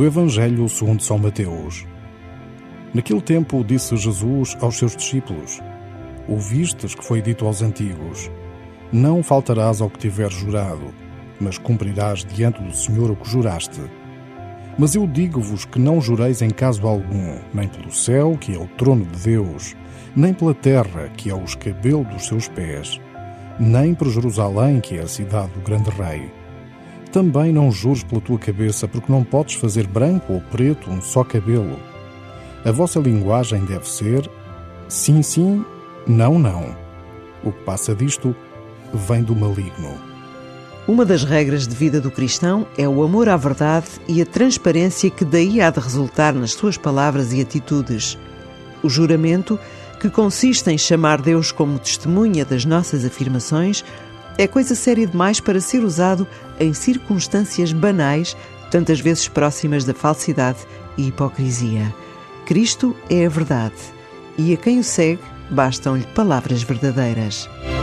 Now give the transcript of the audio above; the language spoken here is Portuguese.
do Evangelho segundo São Mateus. Naquele tempo disse Jesus aos seus discípulos: Ouvistes que foi dito aos antigos: Não faltarás ao que tiveres jurado, mas cumprirás diante do Senhor o que juraste. Mas eu digo-vos que não jureis em caso algum, nem pelo céu, que é o trono de Deus, nem pela terra, que é o escabelo dos seus pés, nem por Jerusalém, que é a cidade do grande rei. Também não jures pela tua cabeça, porque não podes fazer branco ou preto um só cabelo. A vossa linguagem deve ser sim, sim, não, não. O que passa disto vem do maligno. Uma das regras de vida do cristão é o amor à verdade e a transparência que daí há de resultar nas suas palavras e atitudes. O juramento, que consiste em chamar Deus como testemunha das nossas afirmações, é coisa séria demais para ser usado em circunstâncias banais, tantas vezes próximas da falsidade e hipocrisia. Cristo é a verdade, e a quem o segue bastam-lhe palavras verdadeiras.